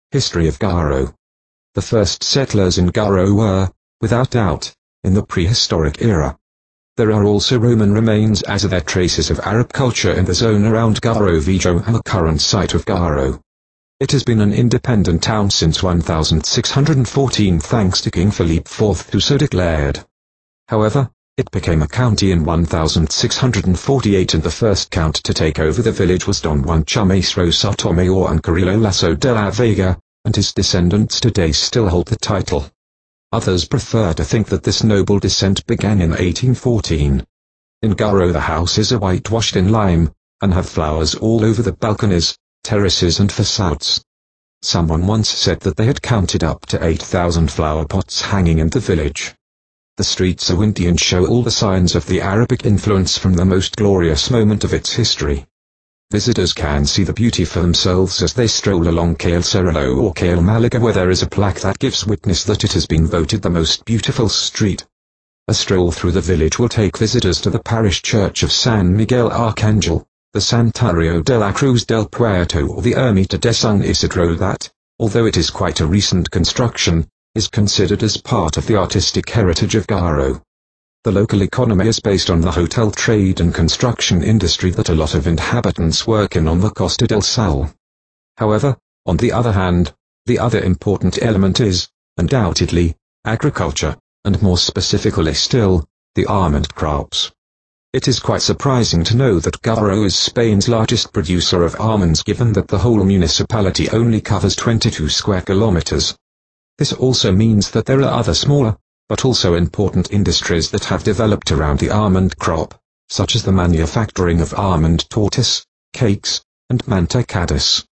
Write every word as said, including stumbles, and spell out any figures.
History of Garo. The first settlers in Garo were, without doubt, in the prehistoric era. There are also Roman remains as are there traces of Arab culture in the zone around Garo Vijo and the current site of Garo. It has been an independent town since one thousand six hundred fourteen thanks to King Philippe the fourth who so declared. However, it became a county in one thousand six hundred forty-eight and the first count to take over the village was Don Juan Chamorro Sotomayor and Carrillo Lasso de la Vega, and his descendants today still hold the title. Others prefer to think that this noble descent began in eighteen fourteen. In Garo the houses are whitewashed in lime, and have flowers all over the balconies, terraces and facades. Someone once said that they had counted up to eight thousand flower pots hanging in the village. The streets are windy and show all the signs of the Arabic influence from the most glorious moment of its history. Visitors can see the beauty for themselves as they stroll along Calle Cerrallo or Calle Malaga where there is a plaque that gives witness that it has been voted the most beautiful street. A stroll through the village will take visitors to the parish church of San Miguel Arcangel, the Santuario de la Cruz del Puerto or the Ermita de San Isidro that, although it is quite a recent construction, is considered as part of the artistic heritage of Garo. The local economy is based on the hotel trade and construction industry that a lot of inhabitants work in on the Costa del Sol. However, on the other hand, the other important element is, undoubtedly, agriculture, and more specifically still, the almond crops. It is quite surprising to know that Garo is Spain's largest producer of almonds given that the whole municipality only covers twenty-two square kilometers. This also means that there are other smaller, but also important industries that have developed around the almond crop, such as the manufacturing of almond tortas, cakes, and mantecadas.